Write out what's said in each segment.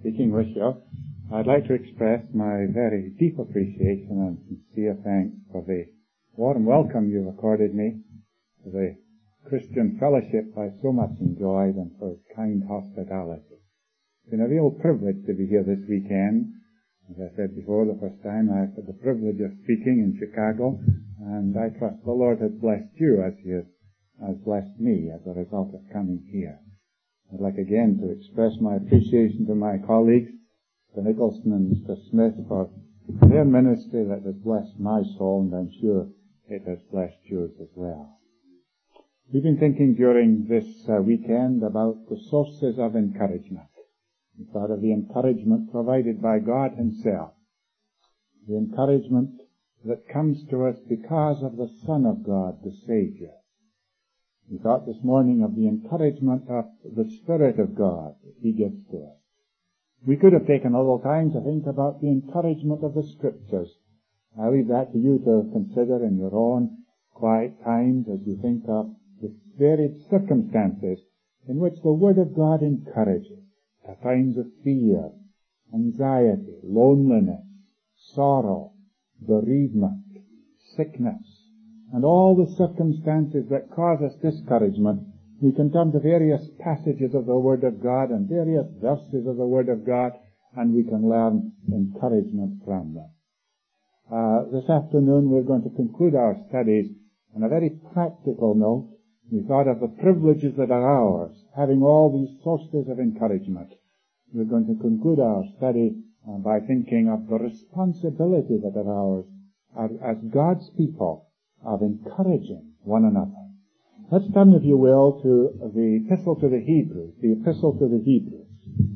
speaking with you, I'd like to express my very deep appreciation and sincere thanks for the warm welcome you've accorded me, for the Christian fellowship I so much enjoyed, and for kind hospitality. It's been a real privilege to be here this weekend. As I said before, the first time I've had the privilege of speaking in Chicago, and I trust the Lord has blessed you as He has blessed me as a result of coming here. I'd like again to express my appreciation to my colleagues, Mr. Nicholson and Mr. Smith, for their ministry that has blessed my soul, and I'm sure it has blessed yours as well. We've been thinking during this weekend about the sources of encouragement. We thought of the encouragement provided by God Himself, the encouragement that comes to us because of the Son of God, the Savior. We thought this morning of the encouragement of the Spirit of God that He gives to us. We could have taken a little time to think about the encouragement of the Scriptures. I leave that to you to consider in your own quiet times as you think of the varied circumstances in which the Word of God encourages. At times of fear, anxiety, loneliness, sorrow, bereavement, sickness, and all the circumstances that cause us discouragement, we can turn to various passages of the Word of God and various verses of the Word of God, and we can learn encouragement from them. This afternoon we're going to conclude our studies on a very practical note. We thought of the privileges that are ours, having all these sources of encouragement. We're going to conclude our study by thinking of the responsibility that are ours as God's people of encouraging one another. Let's turn, if you will, to the Epistle to the Hebrews. The Epistle to the Hebrews.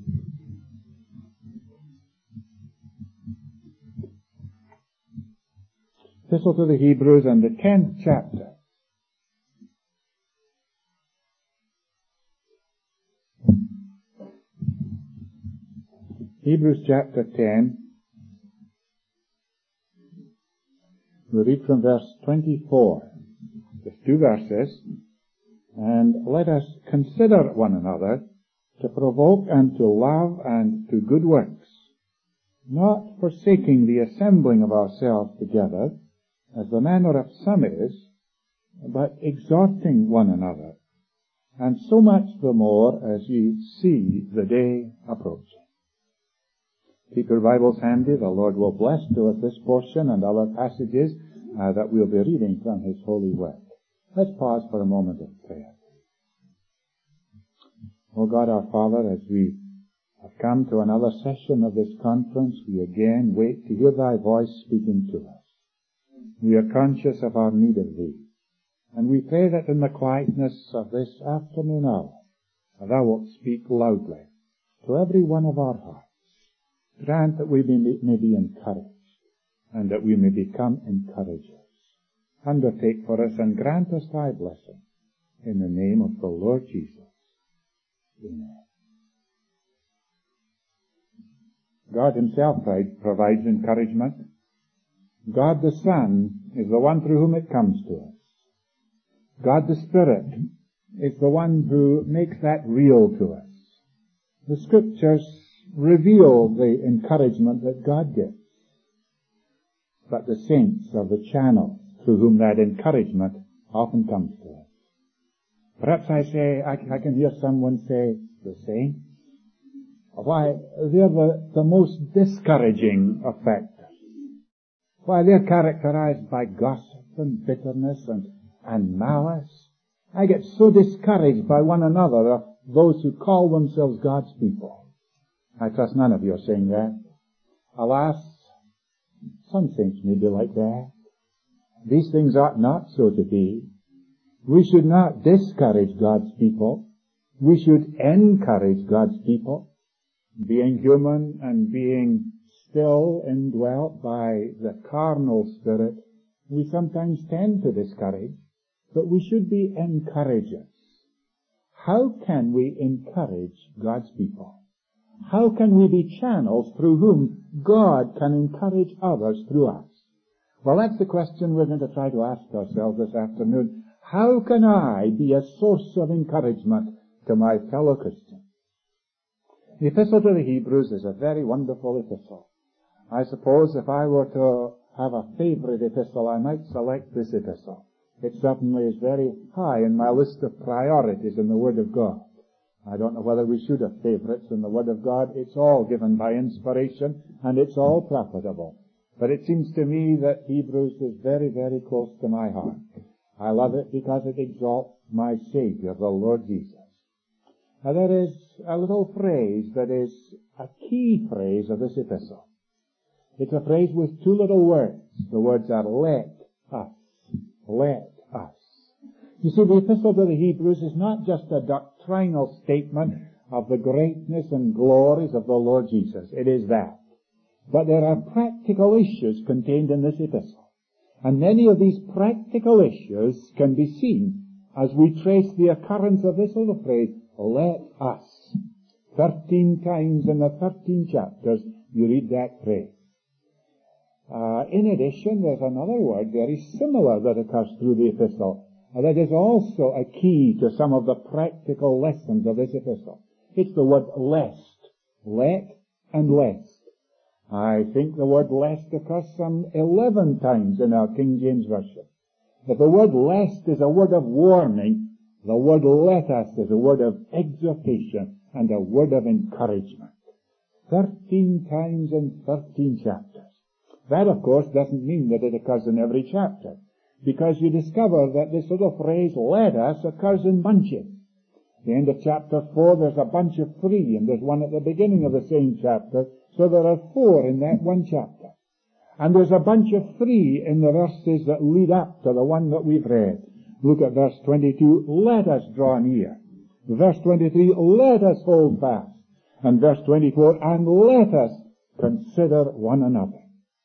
Epistle to the Hebrews and the 10th chapter. Hebrews chapter 10. We read from verse 24. Just 2 verses. And let us consider one another to provoke and to love and to good works, not forsaking the assembling of ourselves together, as the manner of some is, but exhorting one another, and so much the more as ye see the day approaching. Keep your Bibles handy. The Lord will bless to us this portion and other passages that we'll be reading from His holy word. Let's pause for a moment of prayer. O God our Father, as we have come to another session of this conference, we again wait to hear Thy voice speaking to us. We are conscious of our need of Thee, and we pray that in the quietness of this afternoon hour, Thou wilt speak loudly to every one of our hearts. Grant that we may be encouraged, and that we may become encouragers. Undertake for us and grant us Thy blessing. In the name of the Lord Jesus. Amen. God Himself provides encouragement. God the Son is the one through whom it comes to us. God the Spirit is the one who makes that real to us. The Scriptures reveal the encouragement that God gives. But the saints are the channel through whom that encouragement often comes to us. Perhaps I can hear someone say, the saints? Why, they're the most discouraging of factors. Why, they're characterized by gossip and bitterness and malice. I get so discouraged by one another of those who call themselves God's people. I trust none of you are saying that. Alas, some saints may be like that. These things ought not so to be. We should not discourage God's people. We should encourage God's people. Being human and being still indwelt by the carnal spirit, we sometimes tend to discourage, but we should be encouragers. How can we encourage God's people? How can we be channels through whom God can encourage others through us? Well, that's the question we're going to try to ask ourselves this afternoon. How can I be a source of encouragement to my fellow Christians? The Epistle to the Hebrews is a very wonderful epistle. I suppose if I were to have a favorite epistle, I might select this epistle. It certainly is very high in my list of priorities in the Word of God. I don't know whether we should have favorites in the Word of God. It's all given by inspiration, and it's all profitable. But it seems to me that Hebrews is very, very close to my heart. I love it because it exalts my Savior, the Lord Jesus. Now there is a little phrase that is a key phrase of this epistle. It's a phrase with two little words. The words are let us. Let us. You see, the Epistle to the Hebrews is not just a doctrinal statement of the greatness and glories of the Lord Jesus. It is that. But there are practical issues contained in this epistle. And many of these practical issues can be seen as we trace the occurrence of this little phrase, let us. 13 times in the 13 chapters you read that phrase. In addition, there's another word very similar that occurs through the epistle. That is also a key to some of the practical lessons of this epistle. It's the word lest. Let and lest. I think the word lest occurs some 11 times in our King James Version. If the word lest is a word of warning, the word let us is a word of exhortation and a word of encouragement. 13 times in 13 chapters. That, of course, doesn't mean that it occurs in every chapter, because you discover that this little phrase, let us, occurs in bunches. At the end of chapter 4, there's a bunch of 3, and there's one at the beginning of the same chapter, so there are 4 in that one chapter. And there's a bunch of 3 in the verses that lead up to the one that we've read. Look at verse 22, let us draw near. Verse 23, let us hold fast. And verse 24, and let us consider one another.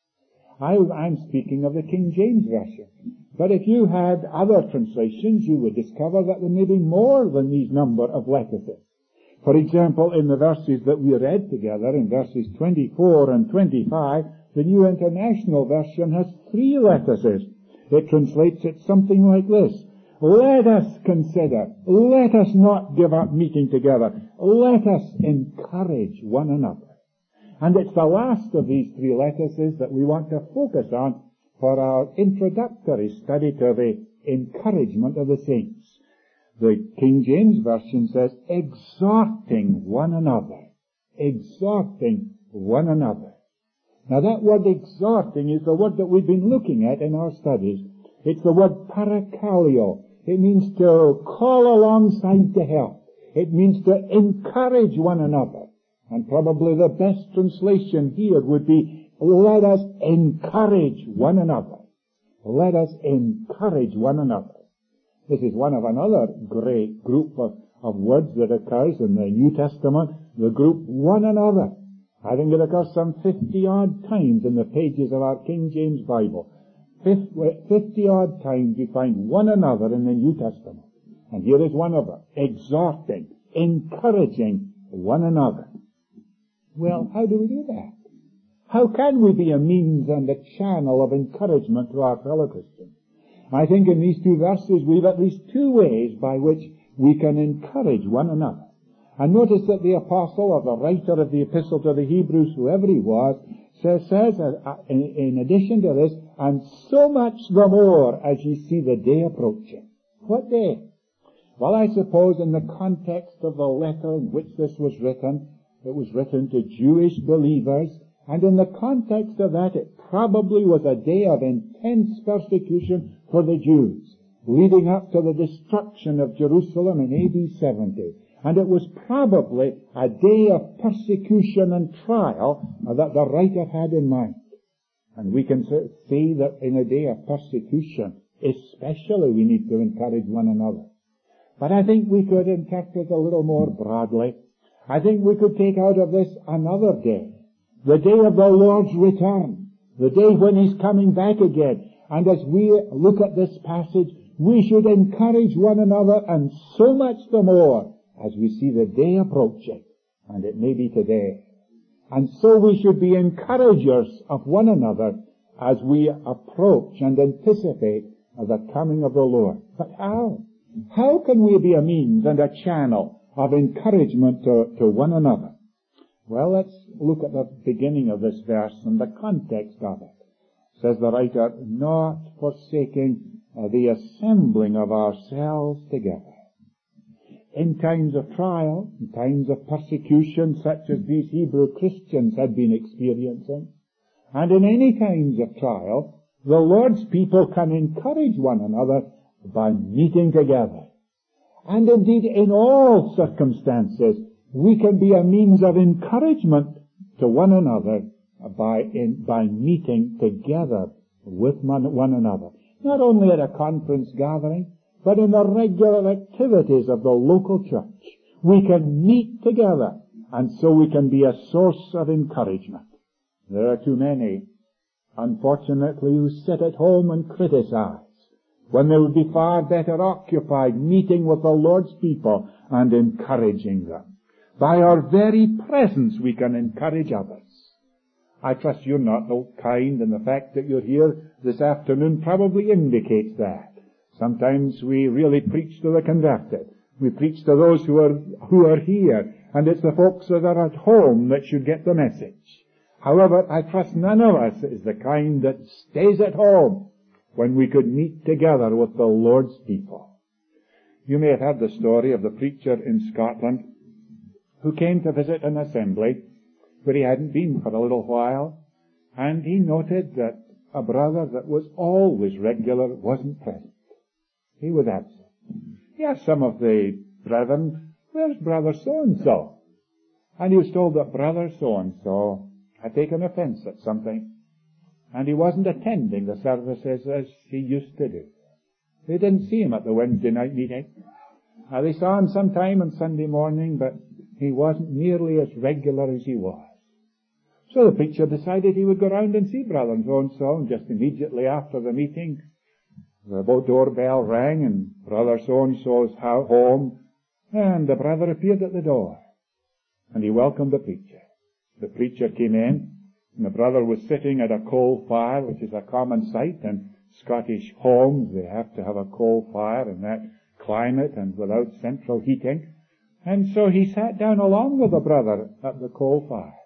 I'm speaking of the King James Version. But if you had other translations, you would discover that there may be more than these number of lettuces. For example, in the verses that we read together, in verses 24 and 25, the New International Version has 3 lettuces. It translates it something like this. Let us consider. Let us not give up meeting together. Let us encourage one another. And it's the last of these 3 lettuces that we want to focus on for our introductory study to the encouragement of the saints. The King James Version says, exhorting one another. Exhorting one another. Now that word exhorting is the word that we've been looking at in our studies. It's the word parakallio. It means to call alongside to help. It means to encourage one another. And probably the best translation here would be, let us encourage one another. Let us encourage one another. This is one of another great group of words that occurs in the New Testament, the group one another. I think it occurs some 50-odd times in the pages of our King James Bible. 50-odd times you find one another in the New Testament. And here is one of them, exhorting, encouraging one another. Well, how do we do that? How can we be a means and a channel of encouragement to our fellow Christians? I think in these 2 verses we've at least 2 ways by which we can encourage one another. And notice that the apostle or the writer of the epistle to the Hebrews, whoever he was, says in addition to this, and so much the more as ye see the day approaching. What day? Well, I suppose in the context of the letter in which this was written, it was written to Jewish believers, and in the context of that, it probably was a day of intense persecution for the Jews, leading up to the destruction of Jerusalem in AD 70. And it was probably a day of persecution and trial that the writer had in mind. And we can see that in a day of persecution, especially we need to encourage one another. But I think we could interpret a little more broadly. I think we could take out of this another day. The day of the Lord's return. The day when He's coming back again. And as we look at this passage, we should encourage one another, and so much the more as we see the day approaching. And it may be today. And so we should be encouragers of one another as we approach and anticipate the coming of the Lord. But how? How can we be a means and a channel of encouragement to one another? Well, let's look at the beginning of this verse and the context of it. Says the writer, not forsaking the assembling of ourselves together. In times of trial, in times of persecution such as these Hebrew Christians had been experiencing, and in any times of trial, the Lord's people can encourage one another by meeting together. And indeed, in all circumstances, we can be a means of encouragement to one another by meeting together with one another. Not only at a conference gathering, but in the regular activities of the local church. We can meet together, and so we can be a source of encouragement. There are too many, unfortunately, who sit at home and criticize, when they would be far better occupied meeting with the Lord's people and encouraging them. By our very presence we can encourage others. I trust you're not the kind, and the fact that you're here this afternoon probably indicates that. Sometimes we really preach to the converted. We preach to those who are here, and it's the folks that are at home that should get the message. However, I trust none of us is the kind that stays at home when we could meet together with the Lord's people. You may have heard the story of the preacher in Scotland who came to visit an assembly where he hadn't been for a little while, and he noted that a brother that was always regular wasn't present. He was absent. He asked some of the brethren, where's brother so-and-so? And he was told that brother so-and-so had taken offense at something, and he wasn't attending the services as he used to do. They didn't see him at the Wednesday night meeting. They saw him sometime on Sunday morning, but he wasn't nearly as regular as he was. So the preacher decided he would go round and see brother so-and-so, and just immediately after the meeting, the doorbell rang, and brother so-and-so's home, and the brother appeared at the door, and he welcomed the preacher. The preacher came in, and the brother was sitting at a coal fire, which is a common sight in Scottish homes. They have to have a coal fire in that climate and without central heating. And so he sat down along with the brother at the coal fire.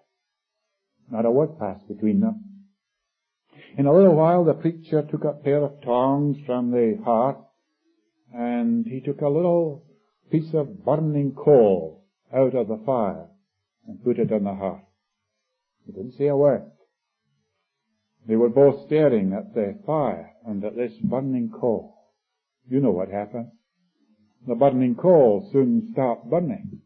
Not a word passed between them. In a little while, the preacher took a pair of tongs from the hearth, and he took a little piece of burning coal out of the fire and put it on the hearth. He didn't say a word. They were both staring at the fire and at this burning coal. You know what happened. The burning coal soon stopped burning.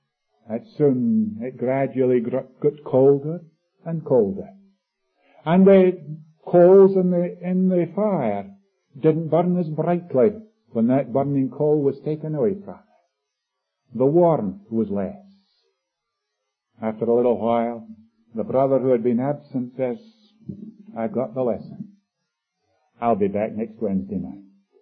It gradually got colder and colder. And the coals in the fire didn't burn as brightly when that burning coal was taken away from it. The warmth was less. After a little while, the brother who had been absent says, I've got the lesson. I'll be back next Wednesday night.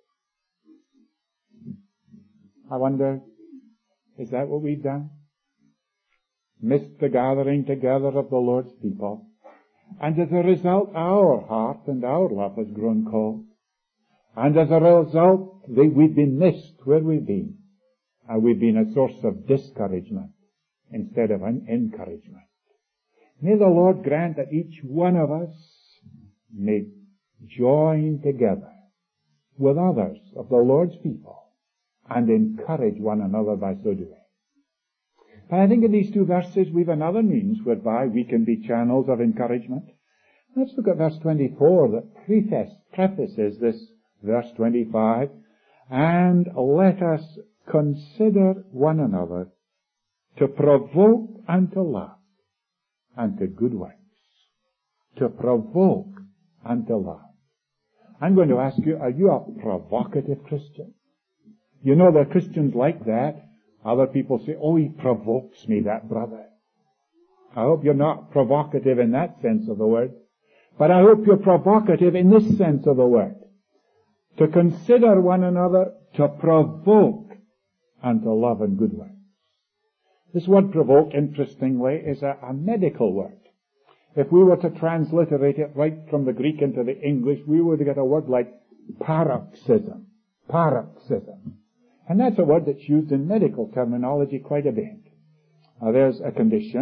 I wonder, is that what we've done? Missed the gathering together of the Lord's people. And as a result, our heart and our love has grown cold. And as a result, we've been missed where we've been. And we've been a source of discouragement instead of an encouragement. May the Lord grant that each one of us may join together with others of the Lord's people and encourage one another by so doing. And I think in these two verses we've another means whereby we can be channels of encouragement. Let's look at verse 24 that prefaces this verse 25. And let us consider one another to provoke and to love and to good works. To provoke and to love. I'm going to ask you, are you a provocative Christian? You know, there are Christians like that. Other people say, oh, he provokes me, that brother. I hope you're not provocative in that sense of the word. But I hope you're provocative in this sense of the word. To consider one another, to provoke, and to love and good works. This word provoke, interestingly, is a medical word. If we were to transliterate it right from the Greek into the English, we would get a word like paroxysm. Paroxysm. And that's a word that's used in medical terminology quite a bit. There's a condition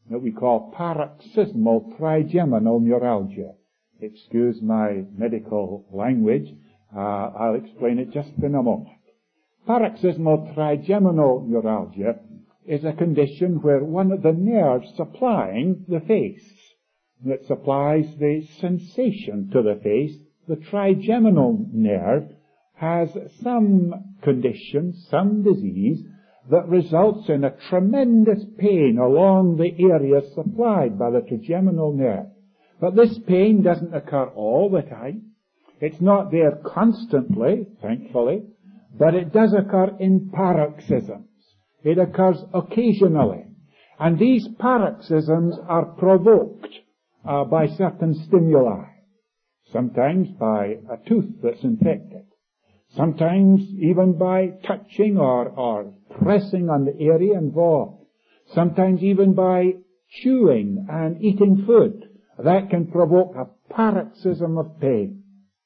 that we call paroxysmal trigeminal neuralgia. Excuse my medical language. I'll explain it just in a moment. Paroxysmal trigeminal neuralgia is a condition where one of the nerves supplying the face, that supplies the sensation to the face, the trigeminal nerve, has some condition, some disease, that results in a tremendous pain along the area supplied by the trigeminal nerve. But this pain doesn't occur all the time. It's not there constantly, thankfully, but it does occur in paroxysms. It occurs occasionally. And these paroxysms are provoked by certain stimuli. Sometimes by a tooth that's infected. Sometimes even by touching or pressing on the area involved. Sometimes even by chewing and eating food. That can provoke a paroxysm of pain.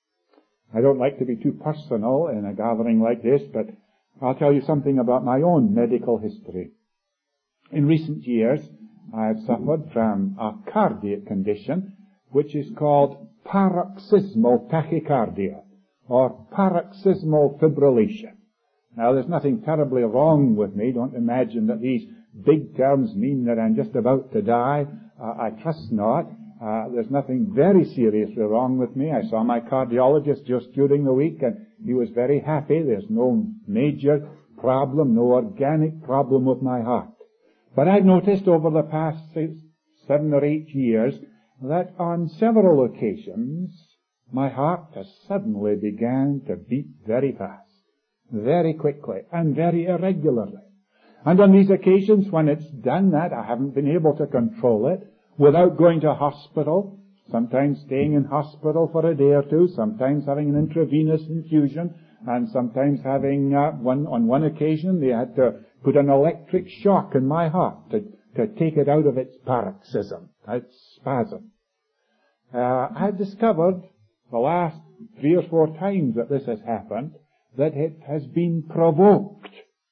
I don't like to be too personal in a gathering like this, but I'll tell you something about my own medical history. In recent years, I have suffered from a cardiac condition which is called paroxysmal tachycardia or paroxysmal fibrillation. Now, there's nothing terribly wrong with me. Don't imagine that these big terms mean that I'm just about to die. I trust not. There's nothing very seriously wrong with me. I saw my cardiologist just during the week, and he was very happy. There's no major problem, no organic problem with my heart. But I've noticed over the past 7 or 8 years that on several occasions my heart has suddenly began to beat very fast, very quickly, and very irregularly. And on these occasions when it's done that, I haven't been able to control it without going to hospital, sometimes staying in hospital for a day or two, sometimes having an intravenous infusion, and sometimes having, on one occasion, they had to put an electric shock in my heart to take it out of its paroxysm, its spasm. I've discovered the last 3 or 4 times that this has happened, that it has been provoked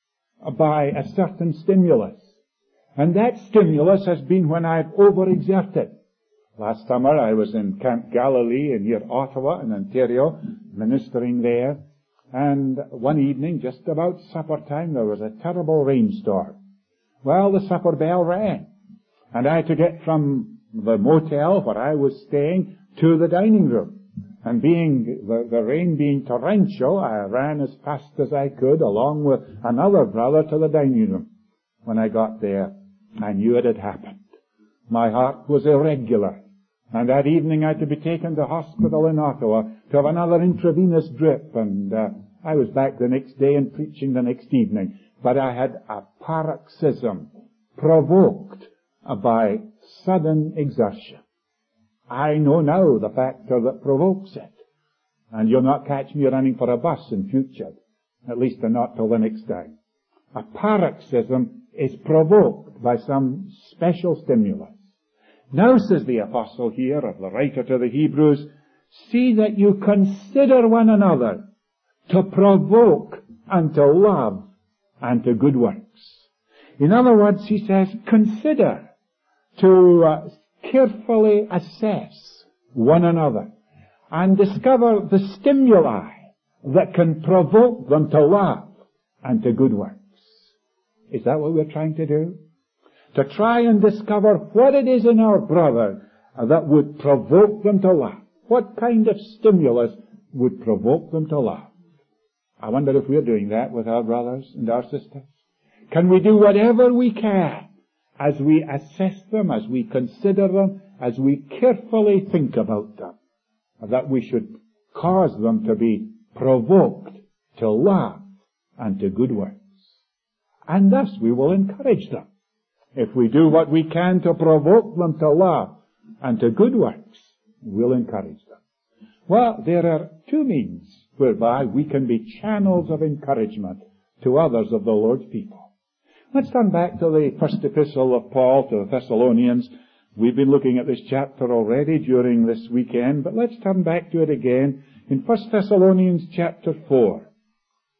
by a certain stimulus. And that stimulus has been when I've overexerted. Last summer I was in Camp Galilee near Ottawa in Ontario, ministering there. And one evening, just about supper time, there was a terrible rainstorm. Well, the supper bell rang. And I had to get from the motel where I was staying to the dining room. And the rain being torrential, I ran as fast as I could along with another brother to the dining room. When I got there, I knew it had happened. My heart was irregular. And that evening I had to be taken to hospital in Ottawa to have another intravenous drip. And I was back the next day and preaching the next evening. But I had a paroxysm provoked by sudden exertion. I know now the factor that provokes it. And you'll not catch me running for a bus in future. At least not till the next time. A paroxysm is provoked by some special stimulus. Now, says the apostle here, or the writer to the Hebrews, see that you consider one another to provoke unto love and to good works. In other words, he says, consider to carefully assess one another and discover the stimuli that can provoke them to love and to good works. Is that what we're trying to do? To try and discover what it is in our brother that would provoke them to love. What kind of stimulus would provoke them to love? I wonder if we're doing that with our brothers and our sisters. Can we do whatever we can as we assess them, as we consider them, as we carefully think about them, that we should cause them to be provoked to love and to good works? And thus we will encourage them. If we do what we can to provoke them to love and to good works, we'll encourage them. Well, there are 2 means whereby we can be channels of encouragement to others of the Lord's people. Let's turn back to the first epistle of Paul to the Thessalonians. We've been looking at this chapter already during this weekend, but let's turn back to it again in 1 Thessalonians chapter 4.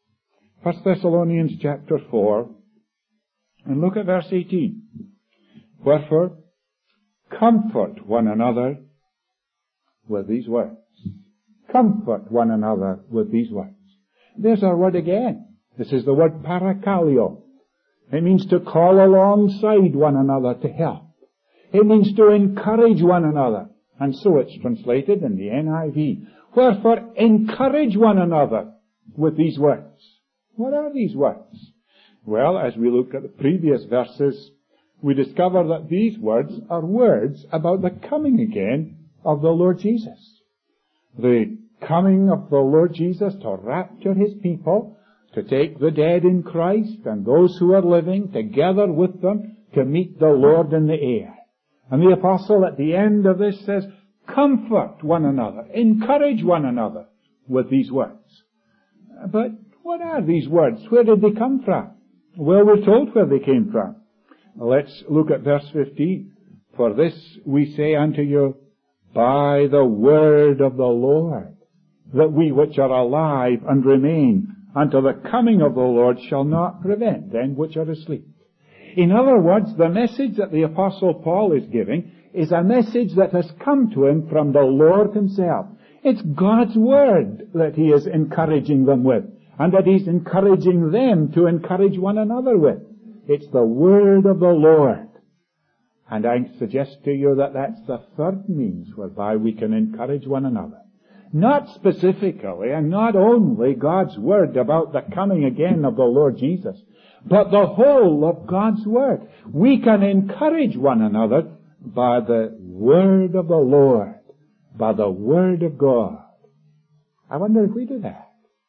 1 Thessalonians chapter 4, and look at verse 18. Wherefore, comfort one another with these words. Comfort one another with these words. There's our word again. This is the word parakaleo. It means to call alongside one another to help. It means to encourage one another. And so it's translated in the NIV. Wherefore, encourage one another with these words. What are these words? Well, as we look at the previous verses, we discover that these words are words about the coming again of the Lord Jesus. The coming of the Lord Jesus to rapture His people, to take the dead in Christ and those who are living together with them to meet the Lord in the air. And the apostle at the end of this says, comfort one another, encourage one another with these words. But what are these words? Where did they come from? Well, we're told where they came from. Let's look at verse 15. For this we say unto you, by the word of the Lord, that we which are alive and remain until the coming of the Lord shall not prevent them which are asleep. In other words, the message that the Apostle Paul is giving is a message that has come to him from the Lord Himself. It's God's Word that he is encouraging them with, and that he's encouraging them to encourage one another with. It's the Word of the Lord. And I suggest to you that that's the third means whereby we can encourage one another. Not specifically and not only God's Word about the coming again of the Lord Jesus, but the whole of God's Word. We can encourage one another by the Word of the Lord, by the Word of God. I wonder if we do that.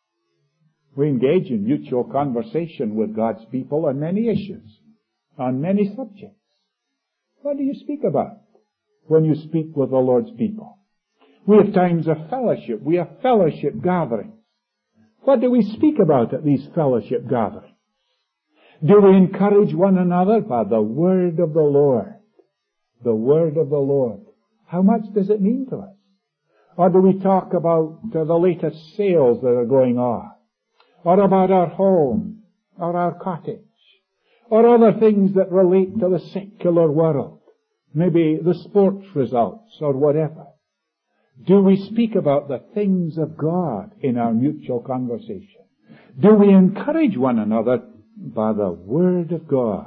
We engage in mutual conversation with God's people on many issues, on many subjects. What do you speak about when you speak with the Lord's people? We have times of fellowship. We have fellowship gatherings. What do we speak about at these fellowship gatherings? Do we encourage one another by the Word of the Lord? The Word of the Lord. How much does it mean to us? Or do we talk about the latest sales that are going on? Or about our home, or our cottage, or other things that relate to the secular world, maybe the sports results, or whatever? Do we speak about the things of God in our mutual conversation? Do we encourage one another by the Word of God?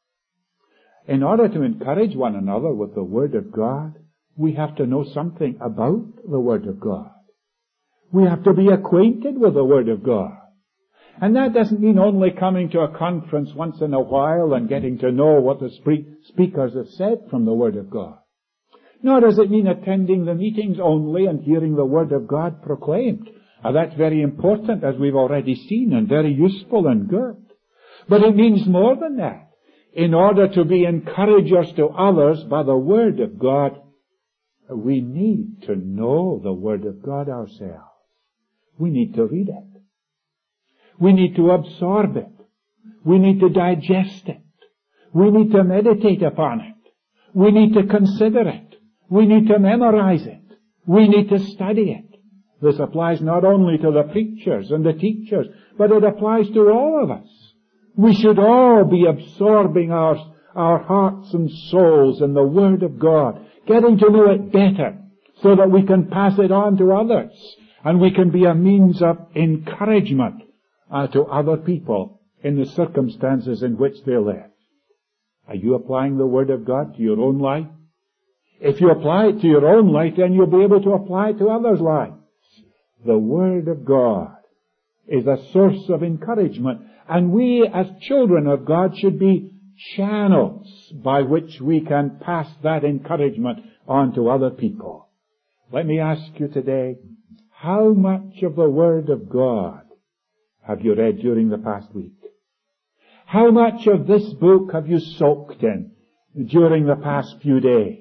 In order to encourage one another with the Word of God, we have to know something about the Word of God. We have to be acquainted with the Word of God. And that doesn't mean only coming to a conference once in a while and getting to know what the speakers have said from the Word of God. Nor does it mean attending the meetings only and hearing the Word of God proclaimed. Now, that's very important, as we've already seen, and very useful and good. But it means more than that. In order to be encouragers to others by the Word of God, we need to know the Word of God ourselves. We need to read it. We need to absorb it. We need to digest it. We need to meditate upon it. We need to consider it. We need to memorize it. We need to study it. This applies not only to the preachers and the teachers, but it applies to all of us. We should all be absorbing our hearts and souls in the Word of God, getting to know it better so that we can pass it on to others and we can be a means of encouragement to other people in the circumstances in which they live. Are you applying the Word of God to your own life? If you apply it to your own life, then you'll be able to apply it to others' lives. The Word of God is a source of encouragement, and we as children of God should be channels by which we can pass that encouragement on to other people. Let me ask you today, how much of the Word of God have you read during the past week? How much of this book have you soaked in during the past few days?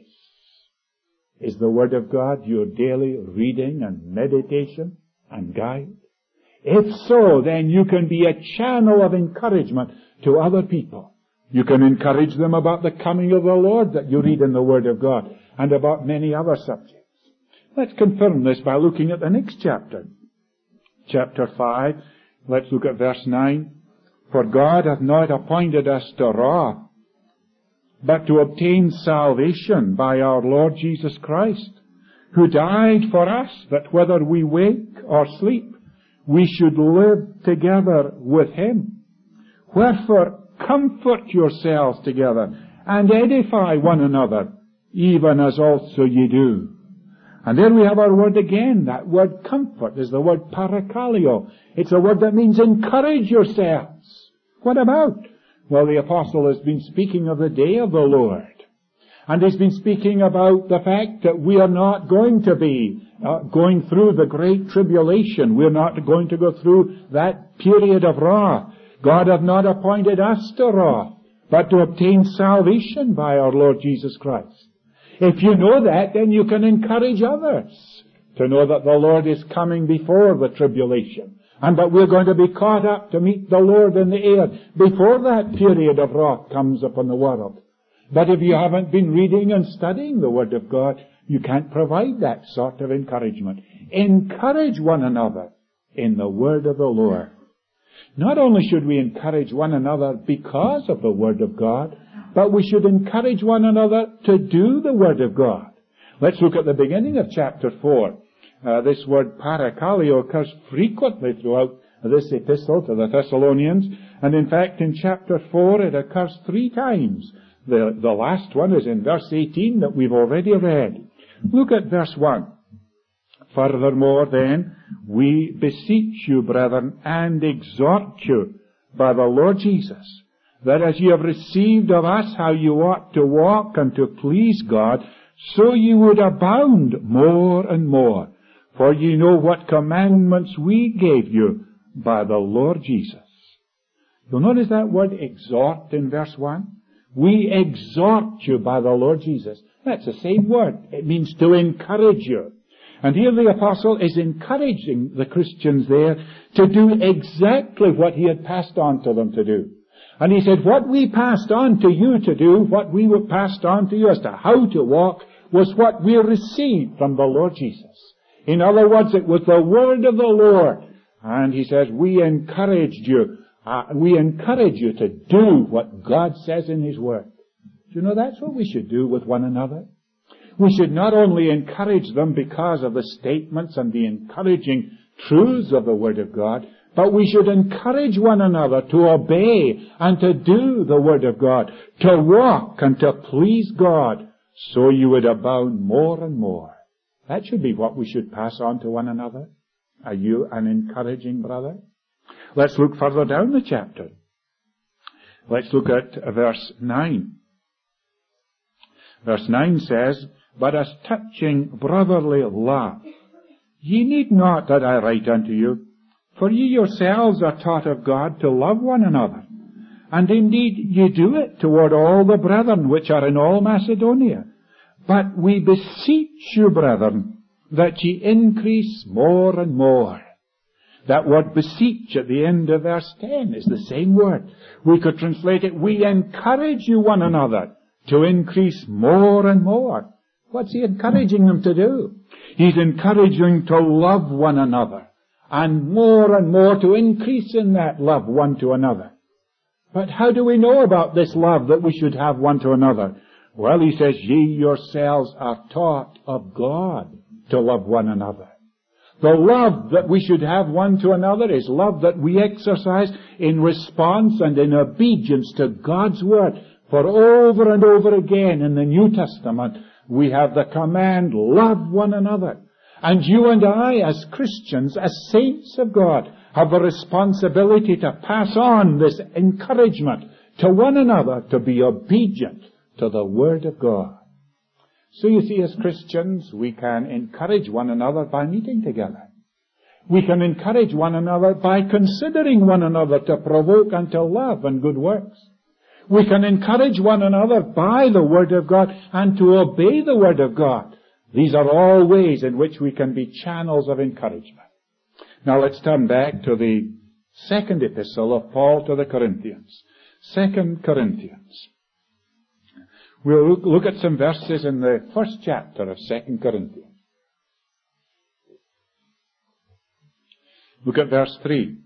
Is the Word of God your daily reading and meditation and guide? If so, then you can be a channel of encouragement to other people. You can encourage them about the coming of the Lord that you read in the Word of God and about many other subjects. Let's confirm this by looking at the next chapter. Chapter 5. Let's look at verse 9. For God hath not appointed us to wrath, but to obtain salvation by our Lord Jesus Christ, who died for us, that whether we wake or sleep, we should live together with him. Wherefore, comfort yourselves together, and edify one another, even as also ye do. And there we have our word again. That word comfort is the word parakaleo. It's a word that means encourage yourselves. What about? Well, the apostle has been speaking of the day of the Lord. And he's been speaking about the fact that we are not going to be going through the great tribulation. We're not going to go through that period of wrath. God hath not appointed us to wrath, but to obtain salvation by our Lord Jesus Christ. If you know that, then you can encourage others to know that the Lord is coming before the tribulation, and that we're going to be caught up to meet the Lord in the air before that period of wrath comes upon the world. But if you haven't been reading and studying the Word of God, you can't provide that sort of encouragement. Encourage one another in the Word of the Lord. Not only should we encourage one another because of the Word of God, but we should encourage one another to do the Word of God. Let's look at the beginning of chapter 4. This word parakaleo occurs frequently throughout this epistle to the Thessalonians, and in fact in chapter 4 it occurs 3 times. The last one is in verse 18 that we've already read. Look at verse 1. Furthermore then, we beseech you, brethren, and exhort you by the Lord Jesus, that as you have received of us how you ought to walk and to please God, so you would abound more and more. For ye know what commandments we gave you by the Lord Jesus. You'll notice that word exhort in verse 1. We exhort you by the Lord Jesus. That's the same word. It means to encourage you. And here the apostle is encouraging the Christians there to do exactly what he had passed on to them to do. And he said, what we passed on to you to do, what we were passed on to you as to how to walk, was what we received from the Lord Jesus. In other words, it was the word of the Lord. And he says, we encourage you to do what God says in his word. Do you know, that's what we should do with one another. We should not only encourage them because of the statements and the encouraging truths of the Word of God, but we should encourage one another to obey and to do the Word of God, to walk and to please God, so you would abound more and more. That should be what we should pass on to one another. Are you an encouraging brother? Let's look further down the chapter. Let's look at verse 9. Verse 9 says, but as touching brotherly love, ye need not that I write unto you, for ye yourselves are taught of God to love one another. And indeed ye do it toward all the brethren which are in all Macedonia. But we beseech you, brethren, that ye increase more and more. That word beseech at the end of verse 10 is the same word. We could translate it, we encourage you one another to increase more and more. What's he encouraging them to do? He's encouraging to love one another, and more to increase in that love one to another. But how do we know about this love that we should have one to another? Well, he says, ye yourselves are taught of God to love one another. The love that we should have one to another is love that we exercise in response and in obedience to God's Word. For over and over again in the New Testament, we have the command, love one another. And you and I, as Christians, as saints of God, have a responsibility to pass on this encouragement to one another to be obedient to the Word of God. So you see, as Christians, we can encourage one another by meeting together. We can encourage one another by considering one another to provoke unto love and good works. We can encourage one another by the Word of God and to obey the Word of God. These are all ways in which we can be channels of encouragement. Now let's turn back to the second epistle of Paul to the Corinthians. 2 Corinthians. We'll look at some verses in the first chapter of 2 Corinthians. Look at verse 3.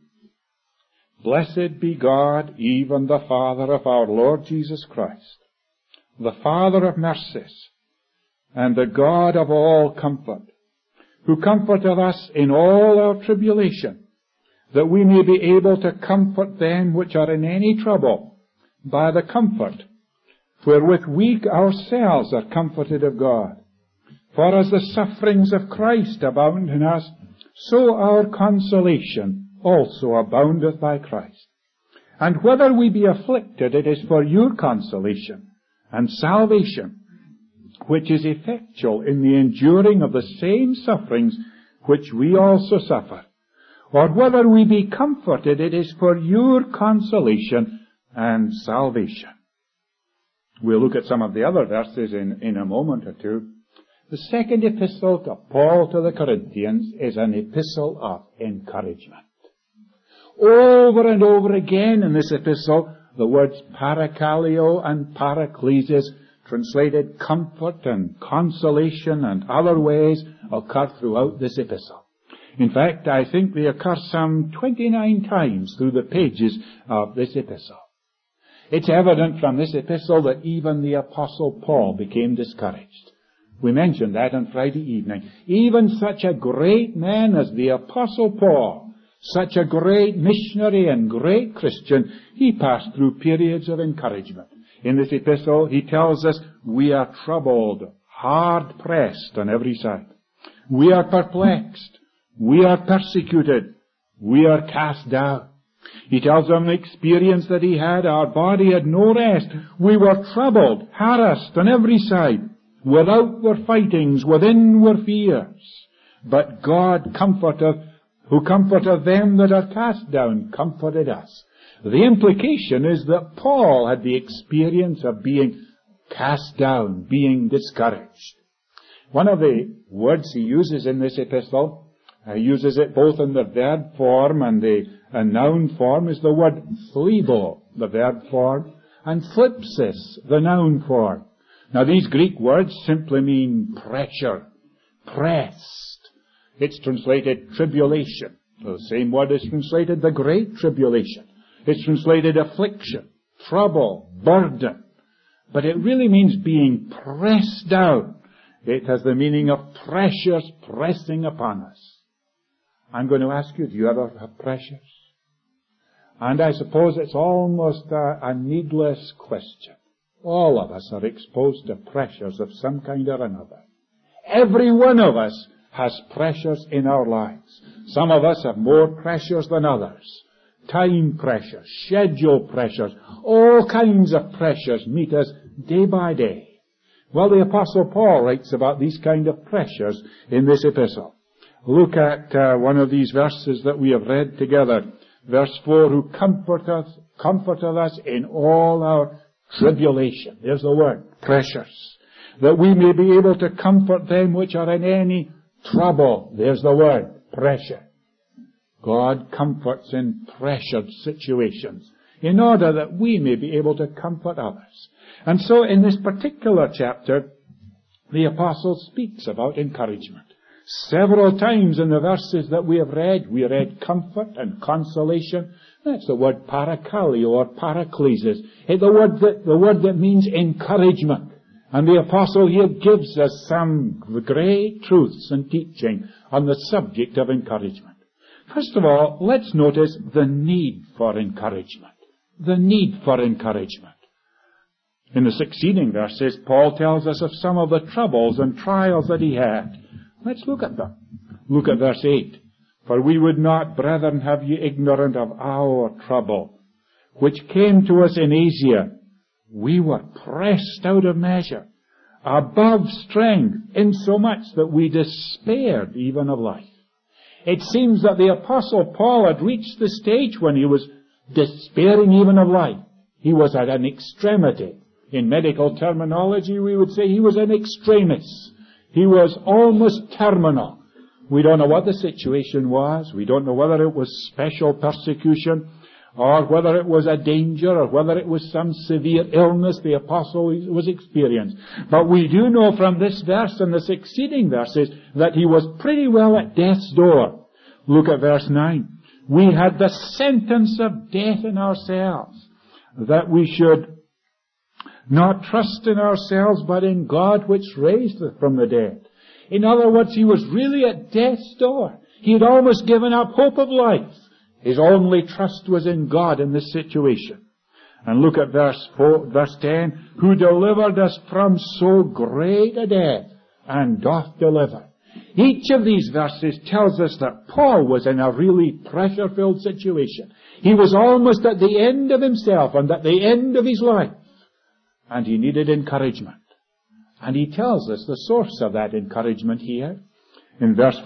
Blessed be God, even the Father of our Lord Jesus Christ, the Father of mercies, and the God of all comfort, who comforteth us in all our tribulation, that we may be able to comfort them which are in any trouble by the comfort wherewith we ourselves are comforted of God. For as the sufferings of Christ abound in us, so our consolation also aboundeth by Christ. And whether we be afflicted, it is for your consolation and salvation, which is effectual in the enduring of the same sufferings which we also suffer. Or whether we be comforted, it is for your consolation and salvation. We'll look at some of the other verses in a moment or two. The second epistle of Paul to the Corinthians is an epistle of encouragement. Over and over again in this epistle, the words parakaleo and paraklesis, translated comfort and consolation and other ways, occur throughout this epistle. In fact, I think they occur some 29 times through the pages of this epistle. It's evident from this epistle that even the Apostle Paul became discouraged. We mentioned that on Friday evening. Even such a great man as the Apostle Paul, such a great missionary and great Christian, he passed through periods of encouragement. In this epistle, he tells us, we are troubled, hard pressed on every side. We are perplexed. We are persecuted. We are cast down. He tells them the experience that he had. Our body had no rest. We were troubled, harassed on every side. Without were fightings, within were fears. But God comforteth, who comforteth them that are cast down, comforted us. The implication is that Paul had the experience of being cast down, being discouraged. One of the words he uses in this epistle, he uses it both in the verb form and the noun form, is the word thlibo, the verb form, and thlipsis, the noun form. Now these Greek words simply mean pressure, pressed. It's translated tribulation. The same word is translated the great tribulation. It's translated affliction, trouble, burden. But it really means being pressed down. It has the meaning of pressures pressing upon us. I'm going to ask you, do you ever have pressures? And I suppose it's almost a needless question. All of us are exposed to pressures of some kind or another. Every one of us has pressures in our lives. Some of us have more pressures than others. Time pressures, schedule pressures, all kinds of pressures meet us day by day. Well, the Apostle Paul writes about these kind of pressures in this epistle. Look at one of these verses that we have read together. Verse 4, who comforteth us in all our tribulation. There's the word, pressures. That we may be able to comfort them which are in any trouble. There's the word, pressure. God comforts in pressured situations in order that we may be able to comfort others. And so in this particular chapter, the apostle speaks about encouragement. Several times in the verses that we read comfort and consolation. That's the word parakaleo or paraklesis. It's the word that means encouragement. And the apostle here gives us some great truths and teaching on the subject of encouragement. First of all, let's notice the need for encouragement. The need for encouragement. In the succeeding verses, Paul tells us of some of the troubles and trials that he had. Let's look at them. Look at verse 8. For we would not, brethren, have you ignorant of our trouble, which came to us in Asia. We were pressed out of measure, above strength, insomuch that we despaired even of life. It seems that the Apostle Paul had reached the stage when he was despairing even of life. He was at an extremity. In medical terminology, we would say he was an extremis. He was almost terminal. We don't know what the situation was. We don't know whether it was special persecution or whether it was a danger or whether it was some severe illness the apostle was experiencing. But we do know from this verse and the succeeding verses that he was pretty well at death's door. Look at verse 9. We had the sentence of death in ourselves, that we should not trust in ourselves, but in God which raised us from the dead. In other words, he was really at death's door. He had almost given up hope of life. His only trust was in God in this situation. And look at verse 10, who delivered us from so great a death, and doth deliver. Each of these verses tells us that Paul was in a really pressure-filled situation. He was almost at the end of himself and at the end of his life. And he needed encouragement. And he tells us the source of that encouragement here. In verse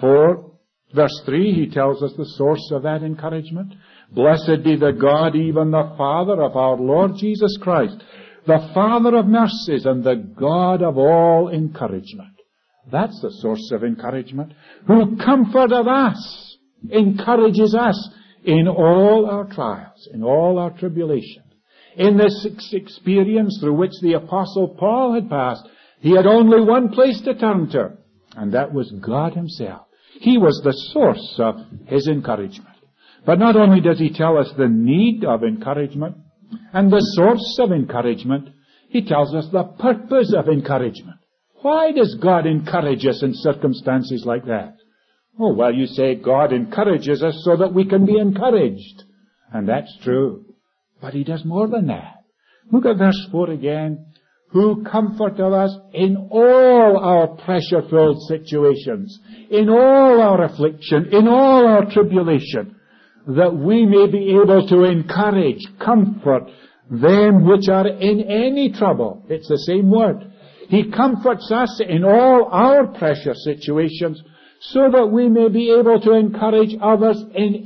3, he tells us the source of that encouragement. Blessed be the God, even the Father of our Lord Jesus Christ, the Father of mercies and the God of all encouragement. That's the source of encouragement. Who comforteth us, encourages us in all our trials, in all our tribulation. In this experience through which the Apostle Paul had passed, he had only one place to turn to, and that was God himself. He was the source of his encouragement. But not only does he tell us the need of encouragement and the source of encouragement, he tells us the purpose of encouragement. Why does God encourage us in circumstances like that? Oh, well, you say God encourages us so that we can be encouraged. And that's true. But he does more than that. Look at verse 4 again. Who comforteth us in all our pressure-filled situations, in all our affliction, in all our tribulation, that we may be able to encourage, comfort them which are in any trouble. It's the same word. He comforts us in all our pressure situations so that we may be able to encourage others in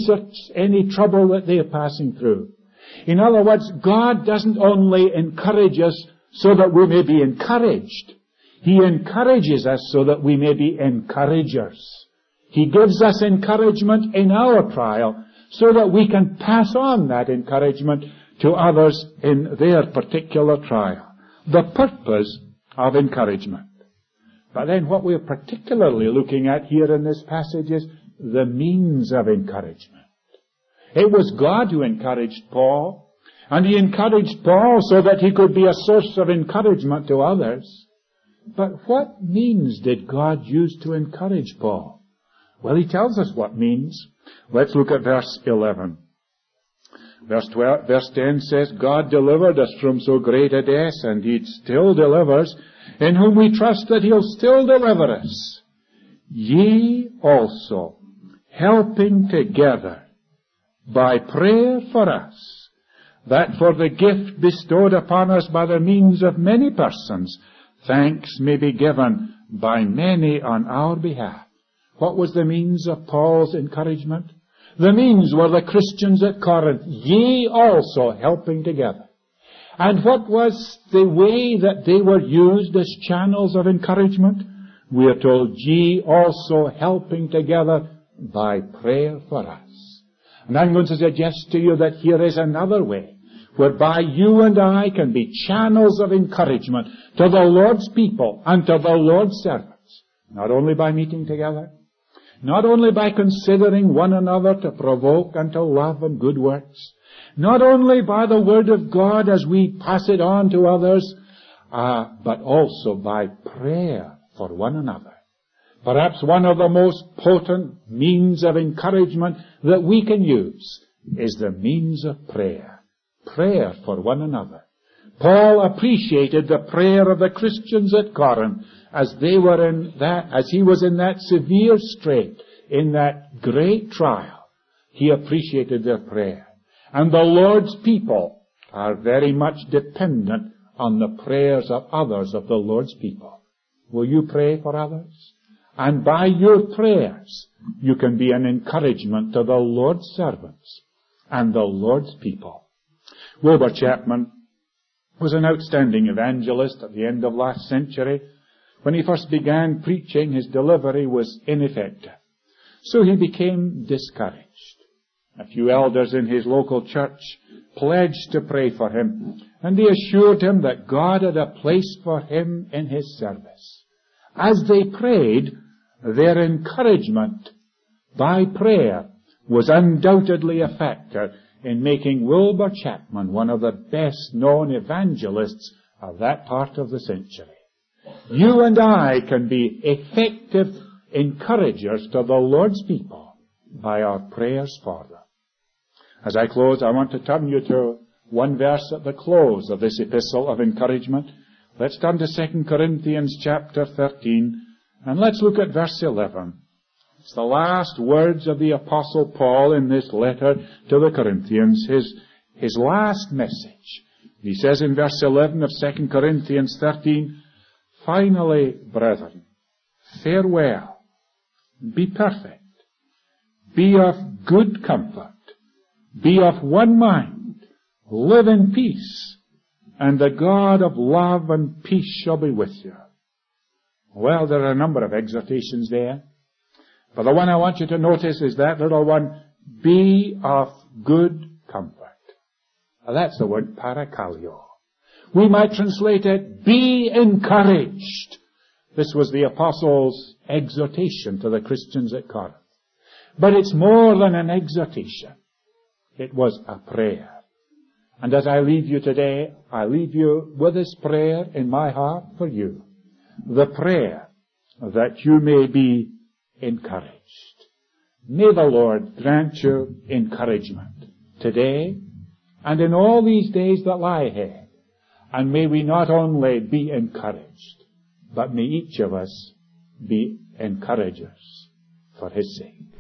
any trouble that they are passing through. In other words, God doesn't only encourage us so that we may be encouraged. He encourages us so that we may be encouragers. He gives us encouragement in our trial so that we can pass on that encouragement to others in their particular trial. The purpose of encouragement. But then what we're particularly looking at here in this passage is the means of encouragement. It was God who encouraged Paul, and he encouraged Paul so that he could be a source of encouragement to others. But what means did God use to encourage Paul? Well, he tells us what means. Let's look at verse 11. Verse 10 says, God delivered us from so great a death, and he still delivers, in whom we trust that he'll still deliver us. Ye also, helping together by prayer for us, that for the gift bestowed upon us by the means of many persons, thanks may be given by many on our behalf. What was the means of Paul's encouragement? The means were the Christians at Corinth, ye also helping together. And what was the way that they were used as channels of encouragement? We are told, ye also helping together by prayer for us. And I'm going to suggest to you that here is another way whereby you and I can be channels of encouragement to the Lord's people and to the Lord's servants. Not only by meeting together, not only by considering one another to provoke unto love and good works, not only by the Word of God as we pass it on to others, but also by prayer for one another. Perhaps one of the most potent means of encouragement that we can use is the means of prayer. Prayer for one another. Paul appreciated the prayer of the Christians at Corinth as he was in that severe strait, in that great trial. He appreciated their prayer. And the Lord's people are very much dependent on the prayers of others of the Lord's people. Will you pray for others? And by your prayers, you can be an encouragement to the Lord's servants and the Lord's people. Wilbur Chapman was an outstanding evangelist at the end of last century. When he first began preaching, his delivery was ineffective. So he became discouraged. A few elders in his local church pledged to pray for him, and they assured him that God had a place for him in his service. As they prayed, their encouragement by prayer was undoubtedly a factor in making Wilbur Chapman one of the best-known evangelists of that part of the century. You and I can be effective encouragers to the Lord's people by our prayers for them. As I close, I want to turn you to one verse at the close of this epistle of encouragement. Let's turn to 2 Corinthians chapter 13, and let's look at verse 11. It's the last words of the Apostle Paul in this letter to the Corinthians, his last message. He says in verse 11 of 2 Corinthians 13, "Finally, brethren, farewell, be perfect, be of good comfort, be of one mind, live in peace, and the God of love and peace shall be with you." Well, there are a number of exhortations there, but the one I want you to notice is that little one, be of good comfort. Now, that's the word parakaleo. We might translate it, be encouraged. This was the Apostle's exhortation to the Christians at Corinth. But it's more than an exhortation. It was a prayer. And as I leave you today, I leave you with this prayer in my heart for you. The prayer that you may be encouraged. May the Lord grant you encouragement today and in all these days that lie ahead. And may we not only be encouraged, but may each of us be encouragers for His sake.